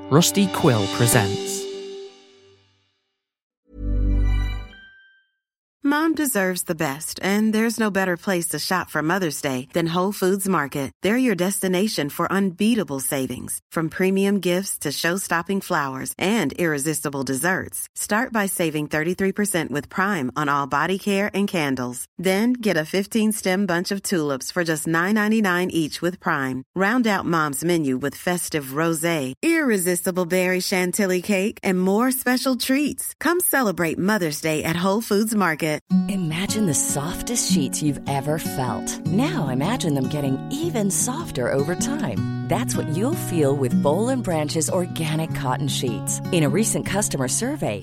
Rusty Quill presents. Mom deserves the best, and there's no better place to shop for Mother's Day than Whole Foods Market. They're your destination for unbeatable savings, from premium gifts to show-stopping flowers and irresistible desserts. Start by saving 33% with Prime on all body care and candles. Then get a 15-stem bunch of tulips for just $9.99 each with Prime. Round out Mom's menu with festive rosé, irresistible berry chantilly cake, and more special treats. Come celebrate Mother's Day at Whole Foods Market. Imagine the softest sheets you've ever felt. Now imagine them getting even softer over time. That's what you'll feel with Boll & Branch's organic cotton sheets. In a recent customer survey,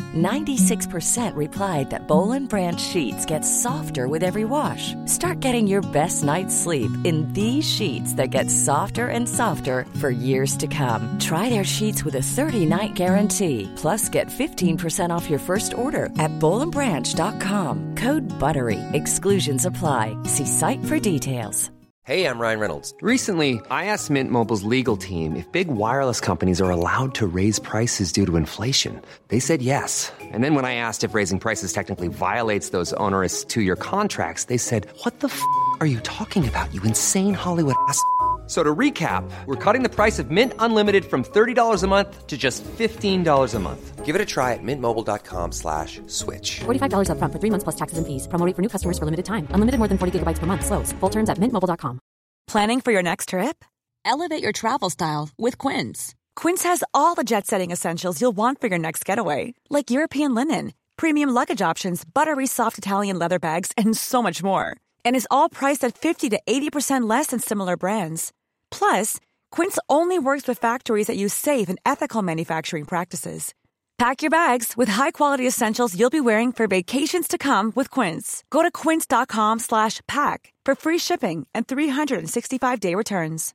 96% replied that Boll & Branch sheets get softer with every wash. Start getting your best night's sleep in these sheets that get softer and softer for years to come. Try their sheets with a 30-night guarantee. Plus, get 15% off your first order at bollandbranch.com. Code BUTTERY. Exclusions apply. See site for details. Hey, I'm Ryan Reynolds. Recently, I asked Mint Mobile's legal team if big wireless companies are allowed to raise prices due to inflation. They said yes. And then when I asked if raising prices technically violates those onerous two-year contracts, they said, "What the f*** are you talking about, you insane Hollywood ass?" So to recap, we're cutting the price of Mint Unlimited from $30 a month to just $15 a month. Give it a try at mintmobile.com/switch. $45 up front for 3 months plus taxes and fees. Promo rate for new customers for limited time. Unlimited more than 40 gigabytes per month. Slows full terms at mintmobile.com. Planning for your next trip? Elevate your travel style with Quince. Quince has all the jet-setting essentials you'll want for your next getaway, like European linen, premium luggage options, buttery soft Italian leather bags, and so much more. And is all priced at 50 to 80% less than similar brands. Plus, Quince only works with factories that use safe and ethical manufacturing practices. Pack your bags with high-quality essentials you'll be wearing for vacations to come with Quince. Go to quince.com/pack for free shipping and 365-day returns.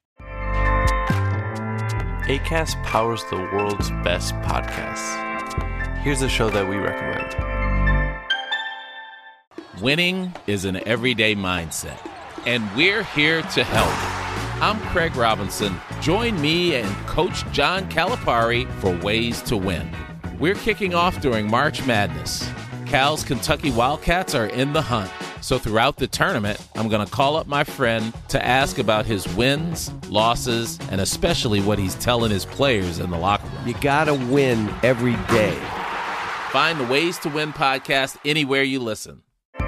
Acast powers the world's best podcasts. Here's a show that we recommend. Winning is an everyday mindset, and we're here to help. I'm Craig Robinson. Join me and Coach John Calipari for Ways to Win. We're kicking off during March Madness. Cal's Kentucky Wildcats are in the hunt. So throughout the tournament, I'm going to call up my friend to ask about his wins, losses, and especially what he's telling his players in the locker room. You got to win every day. Find the Ways to Win podcast anywhere you listen.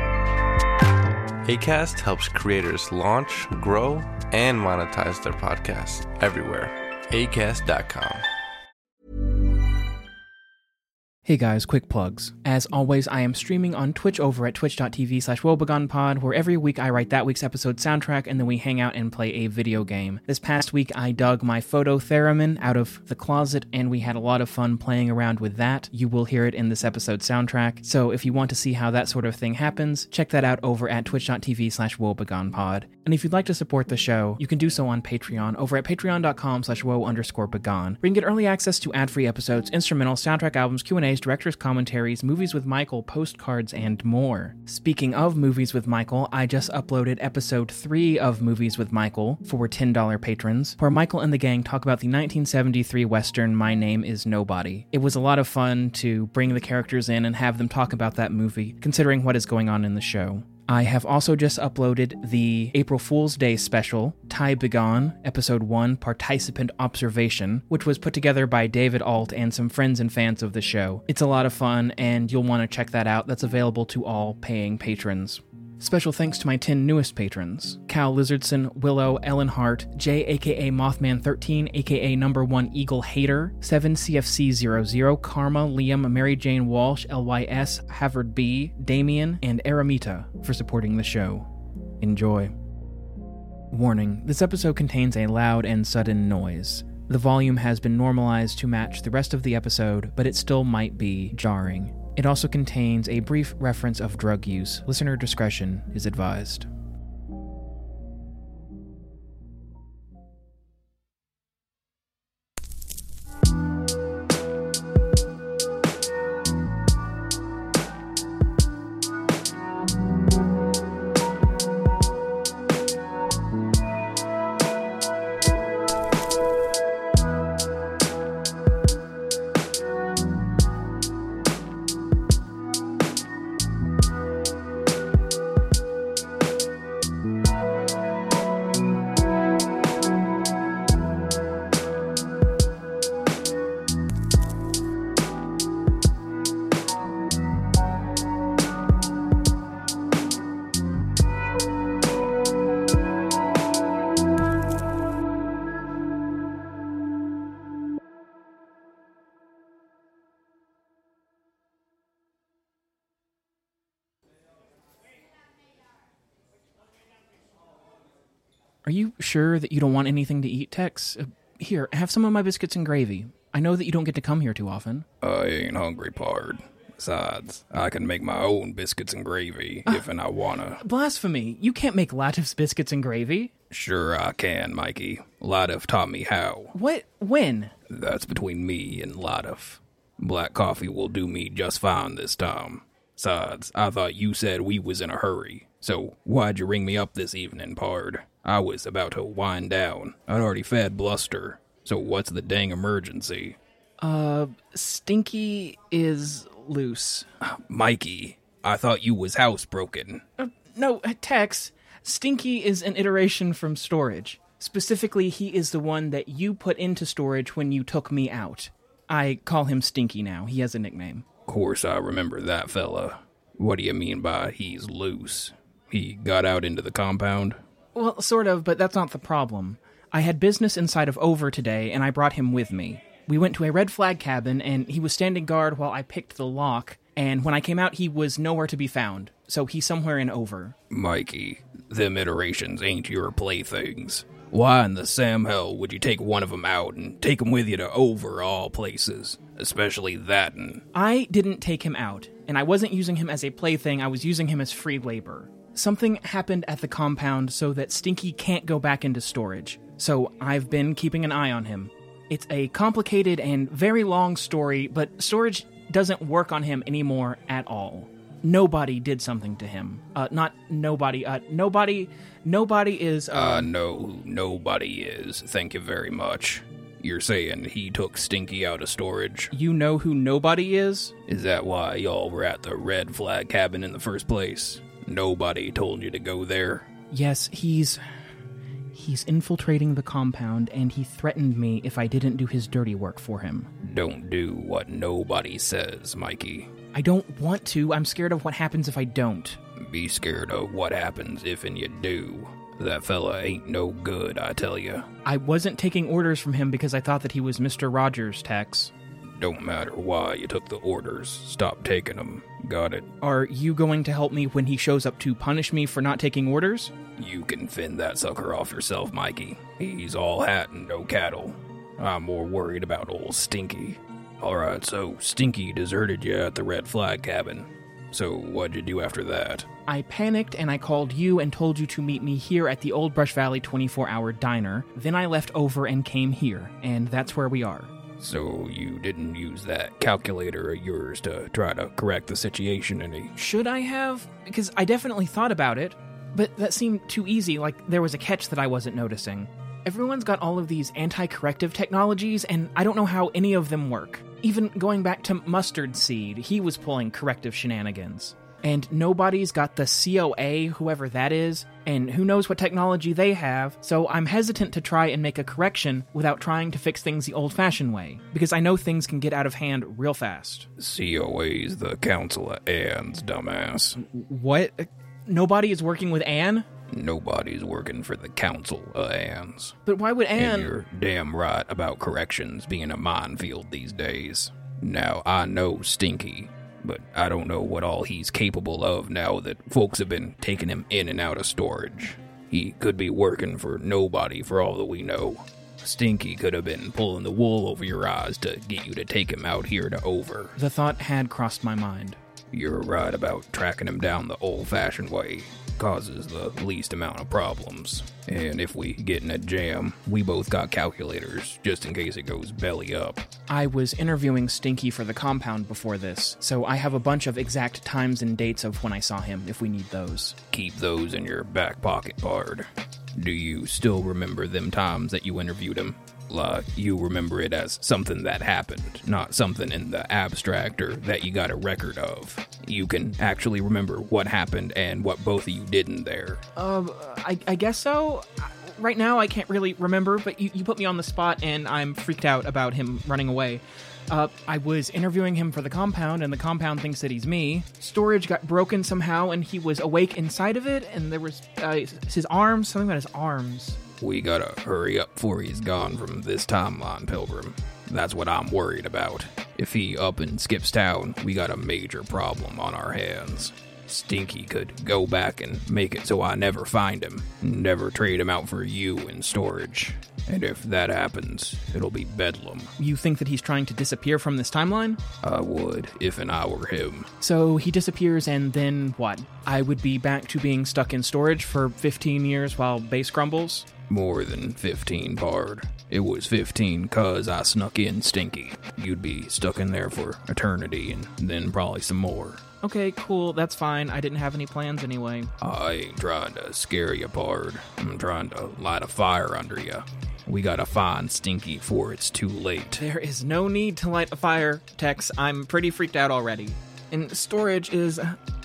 Acast helps creators launch, grow, and monetize their podcasts everywhere. Acast.com. Hey guys, quick plugs. As always, I am streaming on Twitch over at twitch.tv/wobegonpod, where every week I write that week's episode soundtrack and then we hang out and play a video game. This past week I dug my photo theremin out of the closet and we had a lot of fun playing around with that. You will hear it in this episode soundtrack, so if you want to see how that sort of thing happens, check that out over at twitch.tv/wobegonpod. And if you'd like to support the show, you can do so on Patreon over at patreon.com/wo_begon, where you can get early access to ad-free episodes, instrumental soundtrack albums, Q&As, director's commentaries, movies with Michael, postcards, and more. Speaking of movies with Michael, I just uploaded episode 3 of Movies with Michael for $10 patrons, where Michael and the gang talk about the 1973 Western My Name is Nobody. It was a lot of fun to bring the characters in and have them talk about that movie, considering what is going on in the show. I have also just uploaded the April Fool's Day special, Ty Begone, Episode 1, Participant Observation, which was put together by David Alt and some friends and fans of the show. It's a lot of fun, and you'll want to check that out. That's available to all paying patrons. Special thanks to my 10 newest patrons: Cal Lizardson, Willow, Ellen Hart, Jay aka Mothman13 aka Number 1 Eagle Hater, 7CFC00, Karma, Liam, Mary Jane Walsh, LYS, Havard B, Damien, and Aramita for supporting the show. Enjoy. Warning, this episode contains a loud and sudden noise. The volume has been normalized to match the rest of the episode, but it still might be jarring. It also contains a brief reference of drug use. Listener discretion is advised. Are you sure that you don't want anything to eat, Tex? Here, have some of my biscuits and gravy. I know that you don't get to come here too often. I ain't hungry, pard. Besides, I can make my own biscuits and gravy if and I wanna. Blasphemy! You can't make Latif's biscuits and gravy. Sure I can, Mikey. Latif taught me how. What? When? That's between me and Latif. Black coffee will do me just fine this time. Besides, I thought you said we was in a hurry. So why'd you ring me up this evening, pard? I was about to wind down. I'd already fed Bluster. So what's the dang emergency? Stinky is loose. Mikey, I thought you was housebroken. No, Tex. Stinky is an iteration from storage. Specifically, he is the one that you put into storage when you took me out. I call him Stinky now. He has a nickname. Course I remember that fella. What do you mean by he's loose? He got out into the compound? Well, sort of, but that's not the problem. I had business inside of Over today, and I brought him with me. We went to a red flag cabin, and he was standing guard while I picked the lock, and when I came out, he was nowhere to be found. So he's somewhere in Over. Mikey, them iterations ain't your playthings. Why in the Sam hell would you take one of them out and take him with you to Over all places? Especially that one. I didn't take him out, and I wasn't using him as a plaything, I was using him as free labor. Something happened at the compound so that Stinky can't go back into storage, so I've been keeping an eye on him. It's a complicated and very long story, but storage doesn't work on him anymore at all. Nobody did something to him. Nobody is... No, nobody is. Thank you very much. You're saying he took Stinky out of storage? You know who nobody is? Is that why y'all were at the red flag cabin in the first place? Nobody told you to go there? Yes, he's infiltrating the compound, and he threatened me if I didn't do his dirty work for him. Don't do what nobody says, Mikey. I don't want to. I'm scared of what happens if I don't. Be scared of what happens if and you do. That fella ain't no good, I tell you. I wasn't taking orders from him because I thought that he was Mr. Rogers, Tex. Don't matter why you took the orders. Stop taking them. Got it? Are you going to help me when he shows up to punish me for not taking orders? You can fend that sucker off yourself, Mikey. He's all hat and no cattle. I'm more worried about old Stinky. Alright, so Stinky deserted you at the red flag cabin. So what'd you do after that? I panicked and I called you and told you to meet me here at the Old Brush Valley 24-hour diner. Then I left Over and came here, and that's where we are. So you didn't use that calculator of yours to try to correct the situation any? Should I have? Because I definitely thought about it, but that seemed too easy, like there was a catch that I wasn't noticing. Everyone's got all of these anti-corrective technologies, and I don't know how any of them work. Even going back to Mustard Seed, he was pulling corrective shenanigans. And nobody's got the COA, whoever that is, and who knows what technology they have, so I'm hesitant to try and make a correction without trying to fix things the old-fashioned way, because I know things can get out of hand real fast. COA's the Council of Anne's, dumbass. What? Nobody is working with Anne? Nobody's working for the Council of Anne's. But why would Anne... And you're damn right about corrections being a minefield these days. Now, I know Stinky, but I don't know what all he's capable of now that folks have been taking him in and out of storage. He could be working for nobody for all that we know. Stinky could have been pulling the wool over your eyes to get you to take him out here to Over. The thought had crossed my mind. You're right about tracking him down the old-fashioned way. Causes the least amount of problems. And if we get in a jam, we both got calculators, just in case it goes belly up. I was interviewing Stinky for the compound before this, so I have a bunch of exact times and dates of when I saw him, if we need those. Keep those in your back pocket, Bard. Do you still remember them times that you interviewed him? Like, you remember it as something that happened, not something in the abstract or that you got a record of. You can actually remember what happened and what both of you did in there. I guess so. Right now, I can't really remember, but you put me on the spot, and I'm freaked out about him running away. I was interviewing him for the compound, and the compound thinks that he's me. Storage got broken somehow, and he was awake inside of it, and there was his arms, something about his arms. We gotta hurry up before he's gone from this timeline, Pilgrim. That's what I'm worried about. If he up and skips town, we got a major problem on our hands. Stinky could go back and make it so I never find him. Never trade him out for you in storage. And if that happens, it'll be bedlam. You think that he's trying to disappear from this timeline? I would, if and I were him. So he disappears and then what? I would be back to being stuck in storage for 15 years while base crumbles? More than 15, Pard. It was 15 'cause I snuck in Stinky. You'd be stuck in there for eternity and then probably some more. Okay, cool, that's fine. I didn't have any plans anyway. I ain't trying to scare you, Pard. I'm trying to light a fire under you. We gotta find Stinky before it's too late. There is no need to light a fire, Tex. I'm pretty freaked out already. And storage is...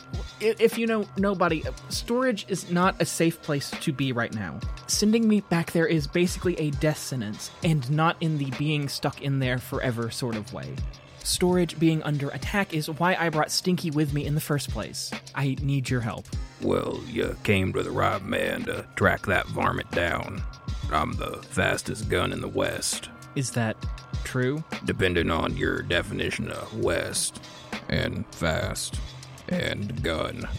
If you know nobody, storage is not a safe place to be right now. Sending me back there is basically a death sentence, and not in the being stuck in there forever sort of way. Storage being under attack is why I brought Stinky with me in the first place. I need your help. Well, you came to the right man to track that varmint down. I'm the fastest gun in the West. Is that true? Depending on your definition of West, and fast, and gun,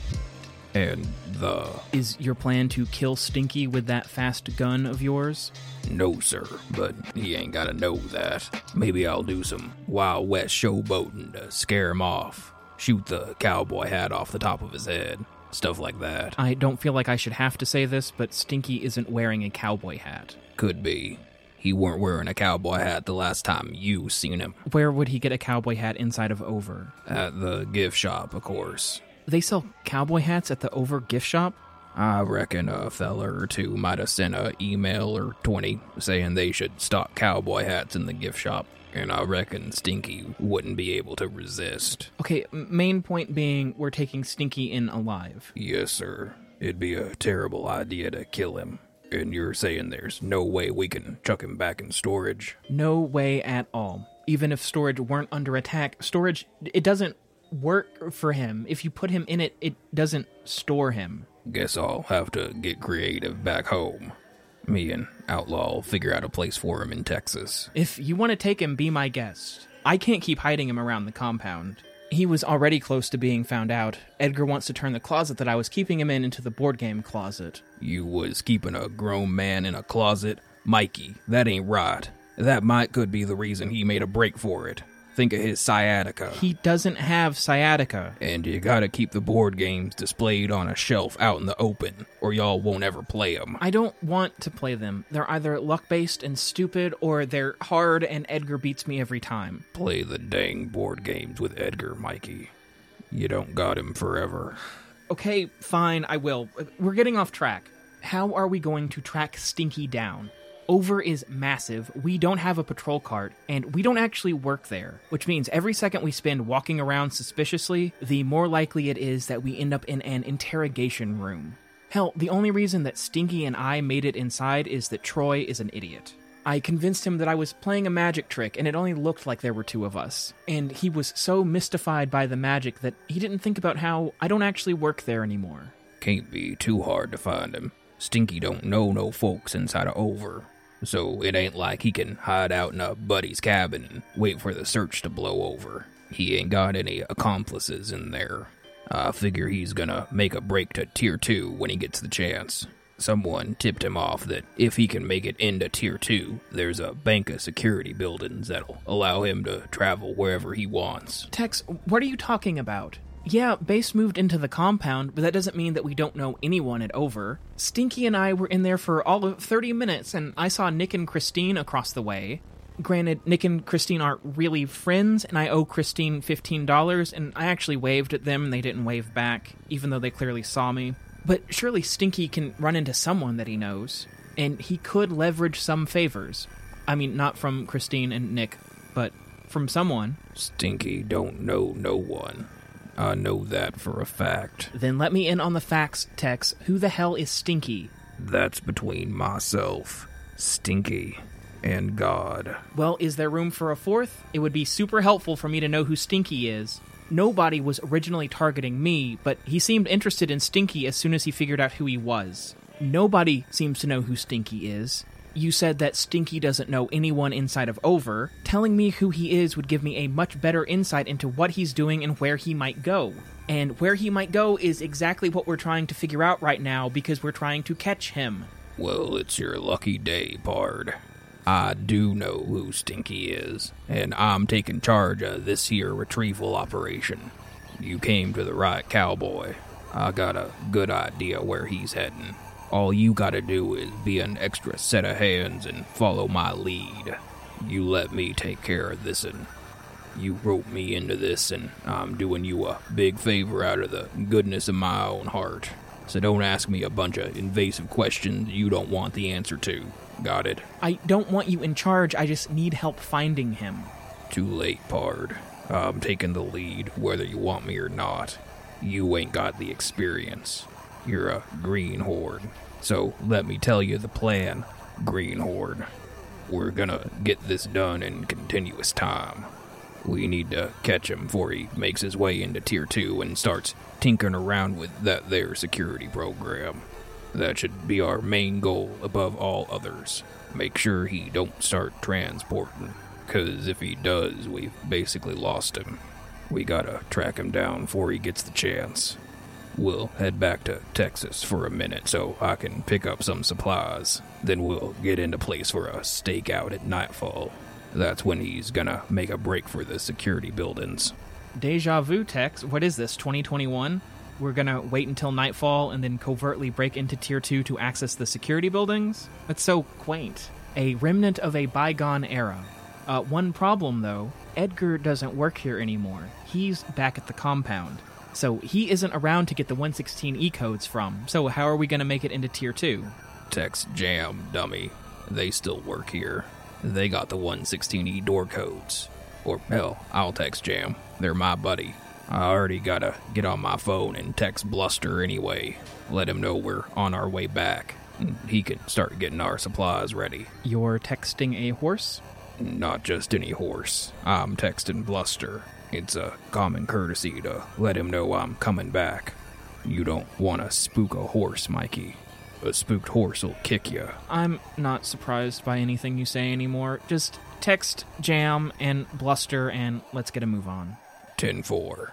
and the... Is your plan to kill Stinky with that fast gun of yours? No, sir, but he ain't gotta know that. Maybe I'll do some Wild West showboating to scare him off. Shoot the cowboy hat off the top of his head. Stuff like that. I don't feel like I should have to say this, but Stinky isn't wearing a cowboy hat. Could be. He weren't wearing a cowboy hat the last time you seen him. Where would he get a cowboy hat inside of Over? At the gift shop, of course. They sell cowboy hats at the Over gift shop? I reckon a fella or two might have sent a email or 20 saying they should stock cowboy hats in the gift shop. And I reckon Stinky wouldn't be able to resist. Okay, main point being we're taking Stinky in alive. Yes, sir. It'd be a terrible idea to kill him. And you're saying there's no way we can chuck him back in storage? No way at all. Even if storage weren't under attack, storage, it doesn't work for him. If you put him in it, it doesn't store him. Guess I'll have to get creative back home. Me and Outlaw will figure out a place for him in Texas. If you want to take him, be my guest. I can't keep hiding him around the compound. He was already close to being found out. Edgar wants to turn the closet that I was keeping him in into the board game closet. You was keeping a grown man in a closet? Mikey, that ain't right. That could be the reason he made a break for it. Think of his sciatica. He doesn't have sciatica. And you gotta keep the board games displayed on a shelf out in the open, or y'all won't ever play them. I don't want to play them. They're either luck-based and stupid, or they're hard and Edgar beats me every time. Play the dang board games with Edgar, Mikey. You don't got him forever. Okay, fine, I will. We're getting off track. How are we going to track Stinky down? Over is massive, we don't have a patrol cart, and we don't actually work there, which means every second we spend walking around suspiciously, the more likely it is that we end up in an interrogation room. Hell, the only reason that Stinky and I made it inside is that Troy is an idiot. I convinced him that I was playing a magic trick, and it only looked like there were two of us. And he was so mystified by the magic that he didn't think about how I don't actually work there anymore. Can't be too hard to find him. Stinky don't know no folks inside of Over. So it ain't like he can hide out in a buddy's cabin and wait for the search to blow over. He ain't got any accomplices in there. I figure he's gonna make a break to Tier 2 when he gets the chance. Someone tipped him off that if he can make it into Tier 2, there's a bank of security buildings that'll allow him to travel wherever he wants. Tex, what are you talking about? Yeah, Base moved into the compound, but that doesn't mean that we don't know anyone at Over. Stinky and I were in there for all of 30 minutes, and I saw Nick and Christine across the way. Granted, Nick and Christine aren't really friends, and I owe Christine $15, and I actually waved at them, and they didn't wave back, even though they clearly saw me. But surely Stinky can run into someone that he knows, and he could leverage some favors. I mean, not from Christine and Nick, but from someone. Stinky don't know no one. I know that for a fact. Then let me in on the facts, Tex. Who the hell is Stinky? That's between myself, Stinky, and God. Well, is there room for a fourth? It would be super helpful for me to know who Stinky is. Nobody was originally targeting me, but he seemed interested in Stinky as soon as he figured out who he was. Nobody seems to know who Stinky is. You said that Stinky doesn't know anyone inside of Over. Telling me who he is would give me a much better insight into what he's doing and where he might go. And where he might go is exactly what we're trying to figure out right now because we're trying to catch him. Well, it's your lucky day, Pard. I do know who Stinky is, and I'm taking charge of this here retrieval operation. You came to the right cowboy. I got a good idea where he's heading. All you gotta do is be an extra set of hands and follow my lead. You let me take care of this, and you roped me into this, and I'm doing you a big favor out of the goodness of my own heart. So don't ask me a bunch of invasive questions you don't want the answer to. Got it? I don't want you in charge, I just need help finding him. Too late, Pard. I'm taking the lead, whether you want me or not. You ain't got the experience. You're a greenhorn. So let me tell you the plan, greenhorn. We're gonna get this done in continuous time. We need to catch him before he makes his way into Tier 2 and starts tinkering around with that there security program. That should be our main goal above all others. Make sure he don't start transporting, 'cause if he does, we've basically lost him. We gotta track him down before he gets the chance. We'll head back to Texas for a minute so I can pick up some supplies. Then we'll get into place for a stakeout at nightfall. That's when he's gonna make a break for the security buildings. Deja vu, Tex. What is this, 2021? We're gonna wait until nightfall and then covertly break into Tier 2 to access the security buildings? That's so quaint. A remnant of a bygone era. One problem, though. Edgar doesn't work here anymore. He's back at the compound. So he isn't around to get the 116E codes from. So how are we gonna make it into Tier 2? Text Jam, dummy. They still work here. They got the 116E door codes. Or, hell, I'll text Jam. They're my buddy. I already gotta get on my phone and text Bluster anyway. Let him know we're on our way back. And he can start getting our supplies ready. You're texting a horse? Not just any horse. I'm texting Bluster. It's a common courtesy to let him know I'm coming back. You don't want to spook a horse, Mikey. A spooked horse will kick you. I'm not surprised by anything you say anymore. Just text Jam and Bluster and let's get a move on. 10-4.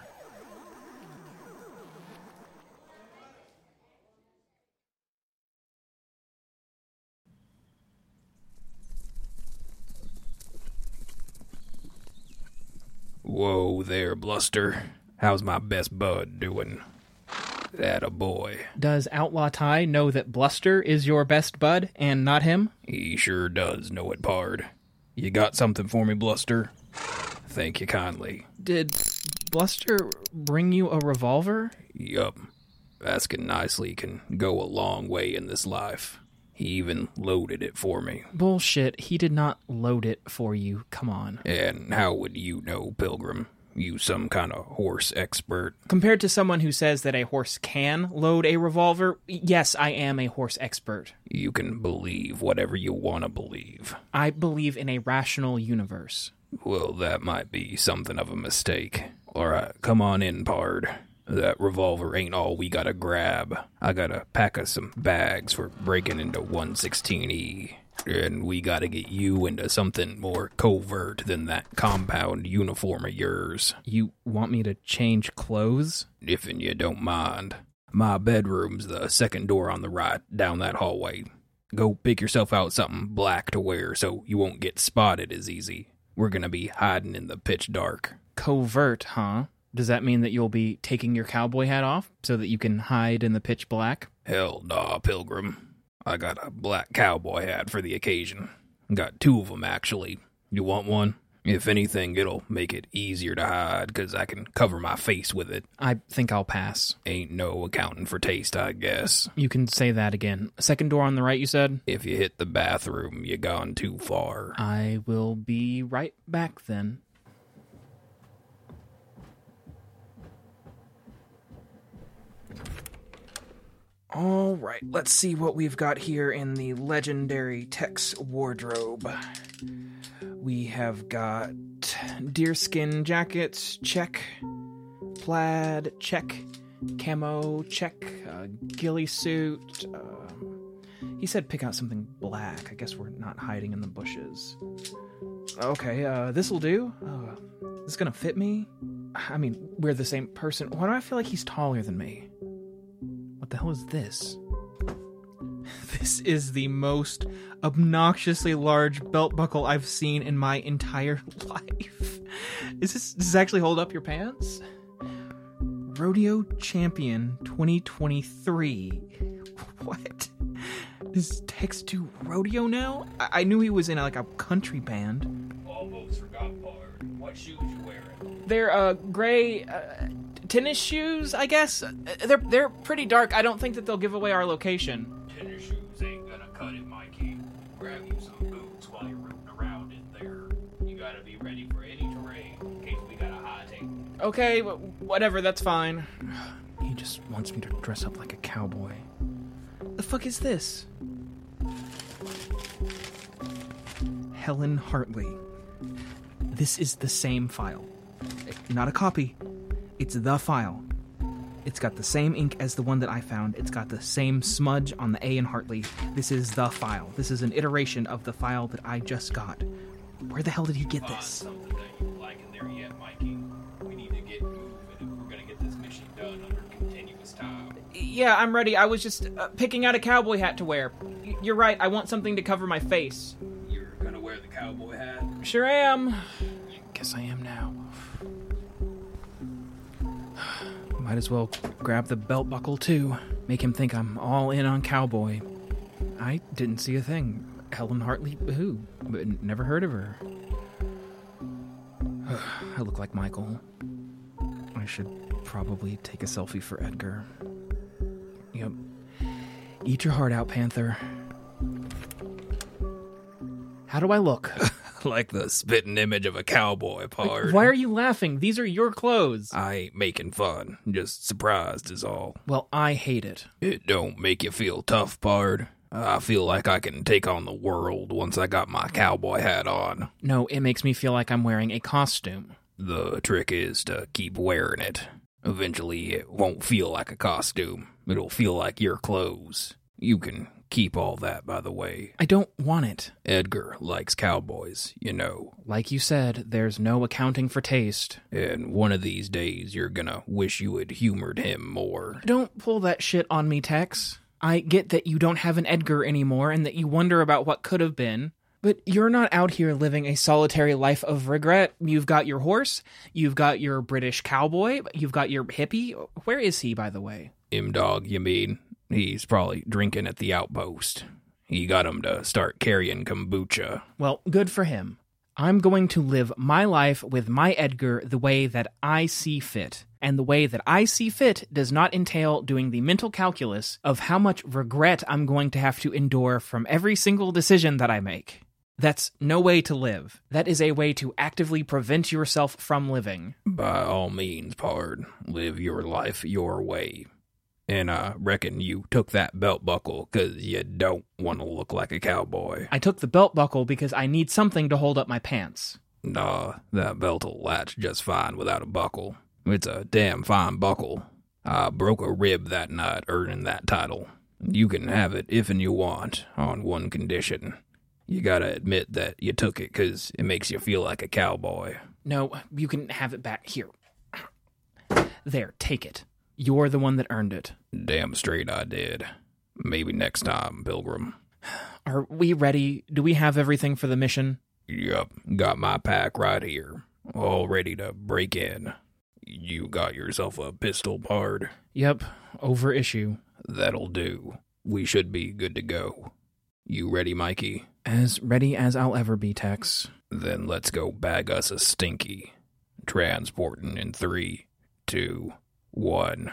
Whoa there, Bluster. How's my best bud doing? Atta boy. Does Outlaw Ty know that Bluster is your best bud and not him? He sure does know it, Pard. You got something for me, Bluster? Thank you kindly. Did Bluster bring you a revolver? Yup. Asking nicely can go a long way in this life. He even loaded it for me. Bullshit, he did not load it for you. Come on. And how would you know, Pilgrim? You some kind of horse expert? Compared to someone who says that a horse can load a revolver, yes, I am a horse expert. You can believe whatever you want to believe. I believe in a rational universe. Well, that might be something of a mistake. Alright, come on in, Pard. That revolver ain't all we gotta grab. I gotta pack us some bags for breaking into 116E. And we gotta get you into something more covert than that compound uniform of yours. You want me to change clothes? If you don't mind. My bedroom's the second door on the right, down that hallway. Go pick yourself out something black to wear so you won't get spotted as easy. We're gonna be hiding in the pitch dark. Covert, huh? Does that mean that you'll be taking your cowboy hat off so that you can hide in the pitch black? Hell nah, Pilgrim. I got a black cowboy hat for the occasion. Got two of them, actually. You want one? If anything, it'll make it easier to hide, 'cause I can cover my face with it. I think I'll pass. Ain't no accounting for taste, I guess. You can say that again. Second door on the right, you said? If you hit the bathroom, you gone too far. I will be right back then. All right, let's see what we've got here in the legendary Tex wardrobe. We have got deerskin jackets, check. Plaid, check. Camo, check. Ghillie suit. He said pick out something black. I guess we're not hiding in the bushes. Okay, this'll do. Is this gonna fit me? I mean, we're the same person. Why do I feel like he's taller than me? What the hell is this? This is the most obnoxiously large belt buckle I've seen in my entire life. Does this actually hold up your pants? Rodeo Champion 2023. What? Does Tex do rodeo now? I knew he was in like a country band. Almost forgot, Pard. What shoes you wearing? They're gray tennis shoes, I guess. They're pretty dark. I don't think that they'll give away our location. Tennis shoes ain't gonna cut it, Mikey. Grab you some boots while you're rooting around in there. You gotta be ready for any terrain in case we got a high take. Okay, whatever, that's fine. He just wants me to dress up like a cowboy. The fuck is this? Helen Hartley. This is the same file. Not a copy. It's the file. It's got the same ink as the one that I found. It's got the same smudge on the A in Hartley. This is the file. This is an iteration of the file that I just got. Where the hell did he get this? Something that you like in there yet, Mikey? We need to get moving if we're gonna get this mission done under continuous time. Yeah, I'm ready. I was just picking out a cowboy hat to wear. You're right. I want something to cover my face. You're gonna wear the cowboy hat? Sure am. Guess I am now. Might as well grab the belt buckle too. Make him think I'm all in on cowboy. I didn't see a thing. Helen Hartley, who? But never heard of her. I look like Michael. I should probably take a selfie for Edgar. Yep. Eat your heart out, Panther. How do I look? Like the spitting image of a cowboy, Pard. Why are you laughing? These are your clothes. I ain't making fun. Just surprised is all. Well, I hate it. It don't make you feel tough, Pard. I feel like I can take on the world once I got my cowboy hat on. No, it makes me feel like I'm wearing a costume. The trick is to keep wearing it. Eventually, it won't feel like a costume. It'll feel like your clothes. You can keep all that, by the way. I don't want it. Edgar likes cowboys, you know. Like you said, there's no accounting for taste. And one of these days, you're gonna wish you had humored him more. Don't pull that shit on me, Tex. I get that you don't have an Edgar anymore and that you wonder about what could have been. But you're not out here living a solitary life of regret. You've got your horse, you've got your British cowboy, you've got your hippie. Where is he, by the way? M-Dog, you mean? He's probably drinking at the outpost. He got him to start carrying kombucha. Well, good for him. I'm going to live my life with my Edgar the way that I see fit. And the way that I see fit does not entail doing the mental calculus of how much regret I'm going to have to endure from every single decision that I make. That's no way to live. That is a way to actively prevent yourself from living. By all means, Pard, live your life your way. And I reckon you took that belt buckle because you don't want to look like a cowboy. I took the belt buckle because I need something to hold up my pants. Nah, that belt'll latch just fine without a buckle. It's a damn fine buckle. I broke a rib that night earning that title. You can have it if and you want, on one condition. You gotta admit that you took it because it makes you feel like a cowboy. No, you can have it back here. There, take it. You're the one that earned it. Damn straight I did. Maybe next time, Pilgrim. Are we ready? Do we have everything for the mission? Yup, got my pack right here. All ready to break in. You got yourself a pistol, Pard? Yep, over issue. That'll do. We should be good to go. You ready, Mikey? As ready as I'll ever be, Tex. Then let's go bag us a stinky. Transporting in 3, 2, 1.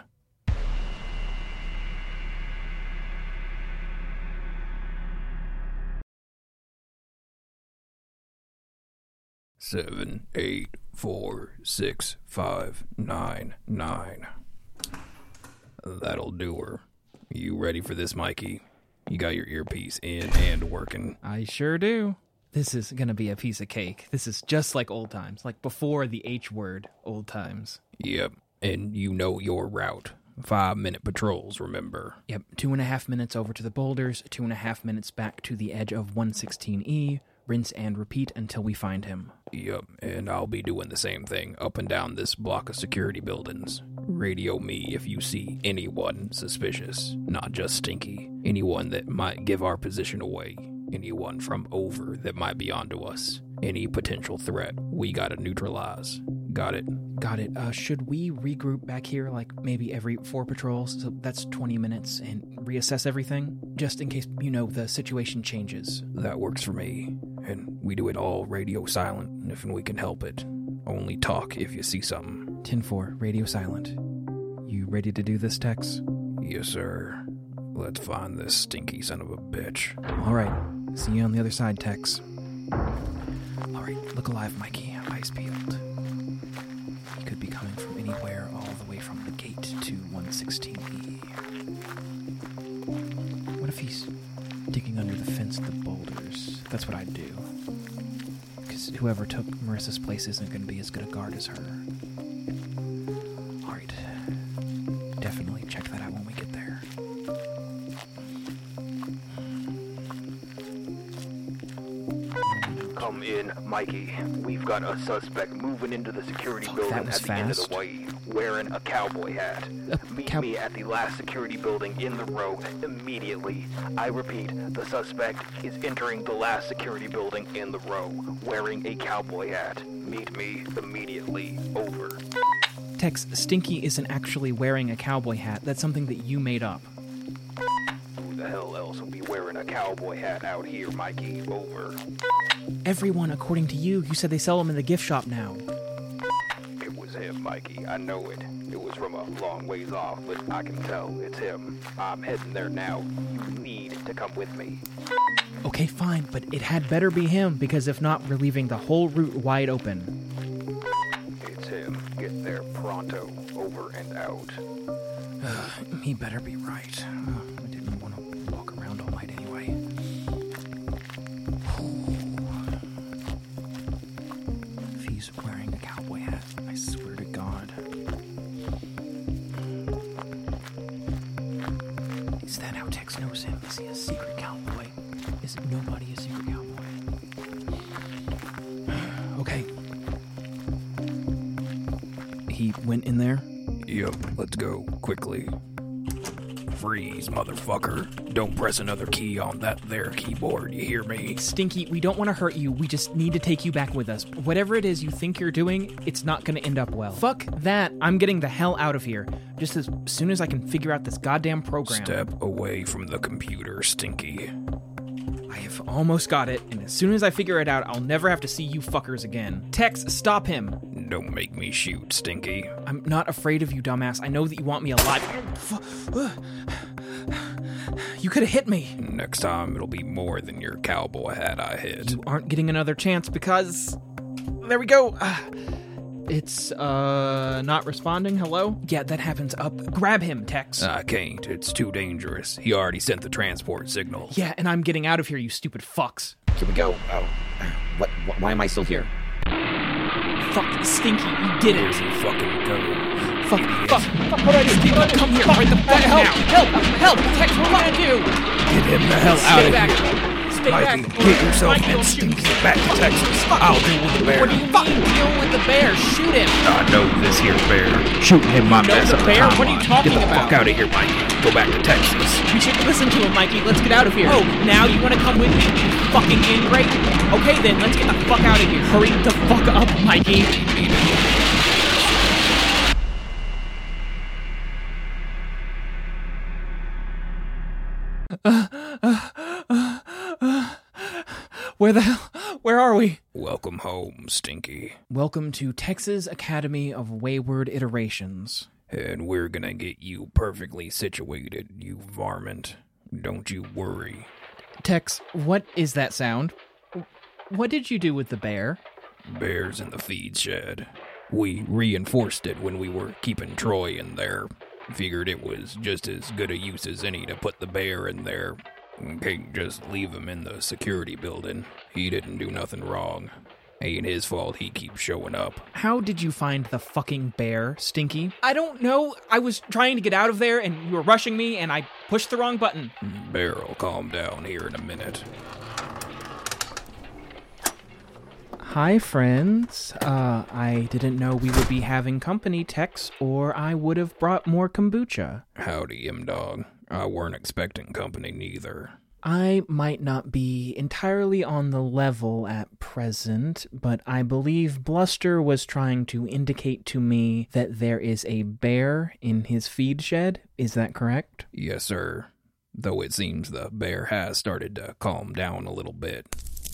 Seven, 8, 4, 6, 5, 9, 9. That'll do her. You ready for this, Mikey? You got your earpiece in and working. I sure do. This is gonna be a piece of cake. This is just like old times, like before the H word, old times. Yep, and you know your route. 5-minute patrols, remember? Yep, 2.5 minutes over to the boulders, 2.5 minutes back to the edge of 116E, rinse and repeat until we find him. Yep, and I'll be doing the same thing up and down this block of security buildings. Radio me if you see anyone suspicious, not just Stinky. Anyone that might give our position away. Anyone from over that might be onto us. Any potential threat, we gotta neutralize. Got it? Got it. Should we regroup back here, like maybe every 4 patrols? So that's 20 minutes, and reassess everything? Just in case, the situation changes. That works for me. And we do it all radio silent, if we can help it. Only talk if you see something. 10-4, radio silent. You ready to do this, Tex? Yes, sir. Let's find this stinky son of a bitch. All right. See you on the other side, Tex. All right, look alive, Mikey. Eyes peeled. He could be coming from anywhere, all the way from the gate to 116E. What if he's digging under the fence at the boulders? That's what I'd do. Because whoever took Marissa's place isn't going to be as good a guard as her. All right. Definitely check that out when we get there. Come in, Mikey. We've got a suspect moving into the security building at the end of the way, wearing a cowboy hat. Meet me at the last security building in the row immediately. I repeat, the suspect is entering the last security building in the row, wearing a cowboy hat. Meet me immediately. Over. Tex, Stinky isn't actually wearing a cowboy hat. That's something that you made up. Who the hell else will be wearing a cowboy hat out here, Mikey? Over. Everyone, according to you. You said they sell them in the gift shop now. It was him, Mikey. I know it. It was from a long ways off, but I can tell it's him. I'm heading there now. You need to come with me. Okay, fine, but it had better be him, because if not, we're leaving the whole route wide open. It's him. Get there pronto. Over and out. He better be right. I didn't want to walk around all night anyway. If he's wearing a cowboy hat, I swear to God. Is that how Tex knows him? Is he a secret cowboy? Is nobody a secret cowboy? Okay. He went in there? Yep, let's go, quickly. Freeze, motherfucker. Don't press another key on that there keyboard, you hear me? Stinky, we don't want to hurt you, we just need to take you back with us. Whatever it is you think you're doing, it's not going to end up well. Fuck that, I'm getting the hell out of here. Just as soon as I can figure out this goddamn program. Step away from the computer, Stinky. I have almost got it, and as soon as I figure it out, I'll never have to see you fuckers again. Tex, stop him. Don't make me shoot, Stinky. I'm not afraid of you, dumbass. I know that you want me alive. You could have hit me. Next time, it'll be more than your cowboy hat I hit. You aren't getting another chance because... There we go. It's, not responding. Hello? Yeah, that happens. Grab him, Tex. I can't. It's too dangerous. He already sent the transport signal. Yeah, and I'm getting out of here, you stupid fucks. Here we go. Oh, why am I still here? Fuck, Stinky, you did it. Where's he fucking go? Fuck, what do I do? Come here, right the fuck now. Help, Tex, what am I gonna do? Get him the hell out of here. Stay back. Mikey, get yourself and Stinky back to Texas. I'll deal with the bear. What do you mean, deal with the bear? Shoot him. I know this here bear. Shooting him my You know best the of bear? the What are you talking Get the about? fuck out of here, Mikey. Go back to Texas. We should listen to him, Mikey. Let's get out of here. Oh, now you want to come with me, you fucking ingrate? Okay, then, let's get the fuck out of here. Hurry the fuck up, Mikey. Where are we? Welcome home, Stinky. Welcome to Texas Academy of Wayward Iterations. And we're gonna get you perfectly situated, you varmint. Don't you worry. Tex, what is that sound? What did you do with the bear? Bear's in the feed shed. We reinforced it when we were keeping Troy in there. Figured it was just as good a use as any to put the bear in there. Can't just leave him in the security building. He didn't do nothing wrong. Ain't his fault he keeps showing up. How did you find the fucking bear, Stinky? I don't know. I was trying to get out of there, and you were rushing me, and I pushed the wrong button. Bear'll calm down here in a minute. Hi, friends. I didn't know we would be having company, Tex, or I would have brought more kombucha. Howdy, M-Dog. I weren't expecting company neither. I might not be entirely on the level at present, but I believe Bluster was trying to indicate to me that there is a bear in his feed shed. Is that correct? Yes, sir. Though it seems the bear has started to calm down a little bit.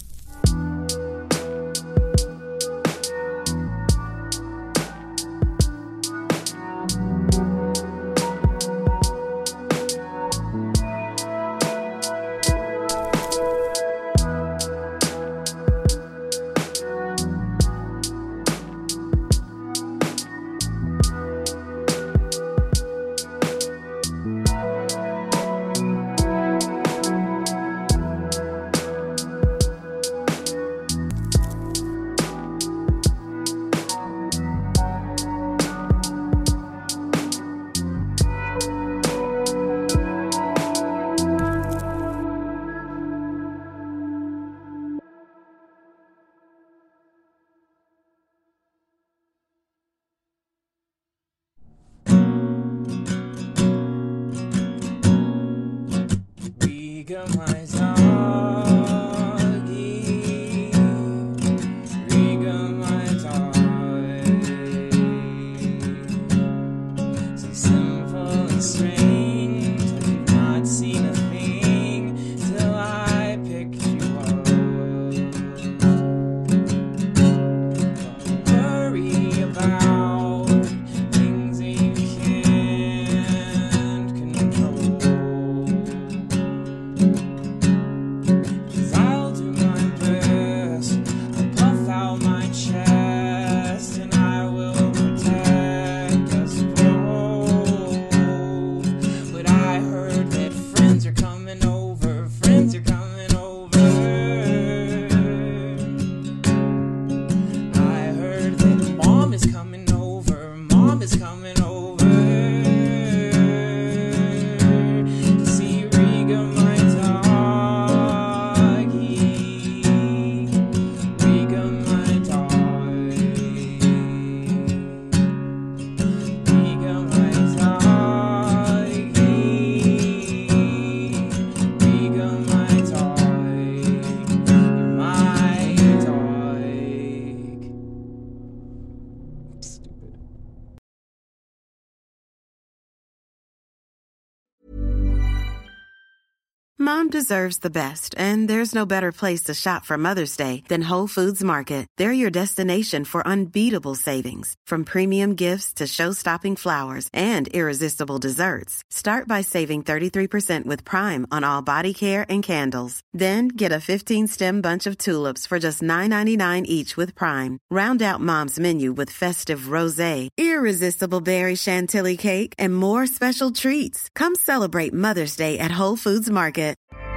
Mom deserves the best, and there's no better place to shop for Mother's Day than Whole Foods Market. They're your destination for unbeatable savings, from premium gifts to show-stopping flowers and irresistible desserts. Start by saving 33% with Prime on all body care and candles. Then get a 15-stem bunch of tulips for just $9.99 each with Prime. Round out Mom's menu with festive rosé, irresistible berry chantilly cake, and more special treats. Come celebrate Mother's Day at Whole Foods Market.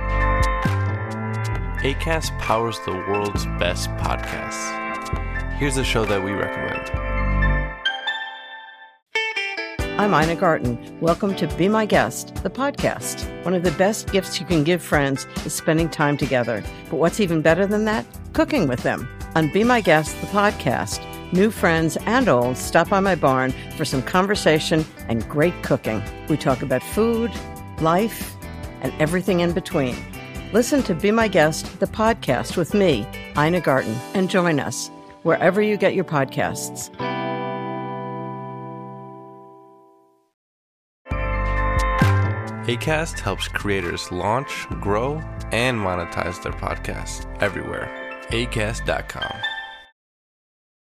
Acast powers the world's best podcasts. Here's a show that we recommend. I'm Ina Garten. Welcome to Be My Guest, the podcast. One of the best gifts you can give friends is spending time together. But what's even better than that? Cooking with them. On Be My Guest, the podcast, new friends and old stop by my barn for some conversation and great cooking. We talk about food, life, and everything in between. Listen to Be My Guest, the podcast with me, Ina Garten, and join us wherever you get your podcasts. Acast helps creators launch, grow, and monetize their podcasts everywhere. Acast.com.